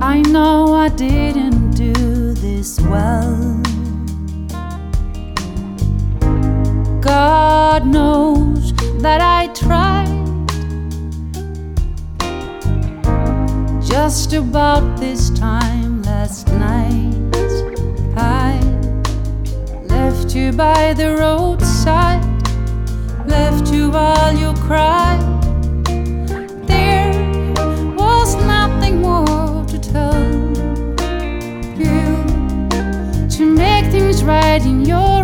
I know I didn't do this well. God knows that I tried. Just about this time last night, I left you by the roadside, left you while you cried. There was nothing more to tell you to make things right in your